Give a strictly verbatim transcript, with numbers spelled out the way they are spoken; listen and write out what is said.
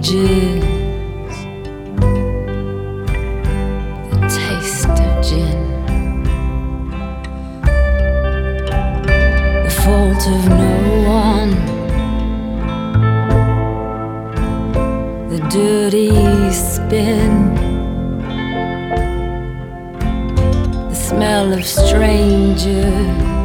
ages, the taste of gin, the fault of no one, the dirty spin, the smell of strangers,